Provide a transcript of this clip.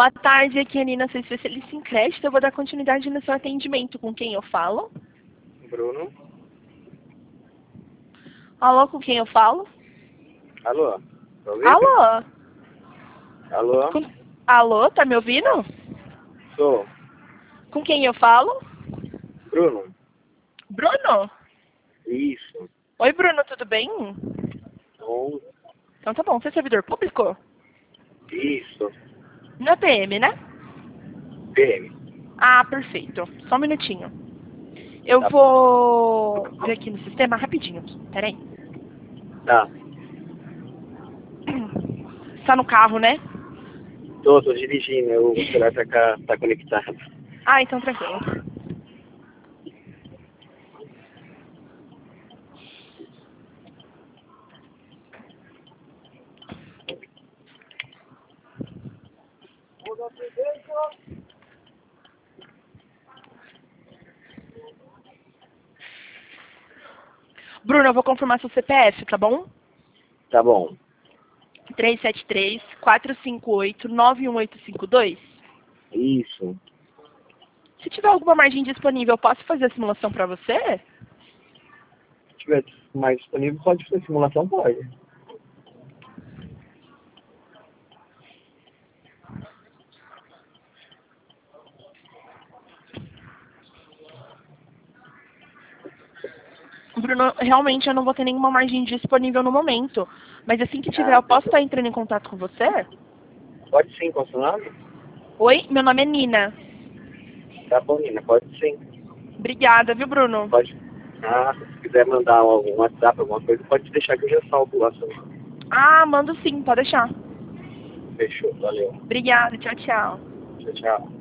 Boa tarde, aqui é a Nina, sou especialista em crédito. Eu vou dar continuidade no seu atendimento. Com quem eu falo? Bruno. Alô, com quem eu falo? Alô? Tá ouvindo? Alô? Alô? Alô, tá me ouvindo? Sou. Com quem eu falo? Bruno. Bruno? Isso. Oi, Bruno, tudo bem? Bom. Então tá bom, você é servidor público? Isso. Na PM, né? PM. Ah, perfeito. Só um minutinho. Eu Tá. vou ver aqui no sistema rapidinho. Peraí. Tá. Tá no carro, né? Tô dirigindo. O celular tá conectado. Ah, então tranquilo. Bruno, eu vou confirmar seu CPF, tá bom? Tá bom. 373-458-91852. Isso. Se tiver alguma margem disponível, eu posso fazer a simulação para você? Se tiver mais disponível, pode fazer simulação? Pode. Bruno, realmente eu não vou ter nenhuma margem disponível no momento. Mas assim que tiver, Ah, eu posso estar entrando em contato com você? pode sim, com seu nome? Oi, meu nome é Nina. Tá bom, Nina. Pode sim. Obrigada, viu, Bruno? Pode. Ah, se quiser mandar algum WhatsApp, alguma coisa, pode deixar que eu já salvo lá. Ah, mando sim, pode deixar. Fechou. Valeu. Obrigada, tchau, tchau. Tchau, tchau.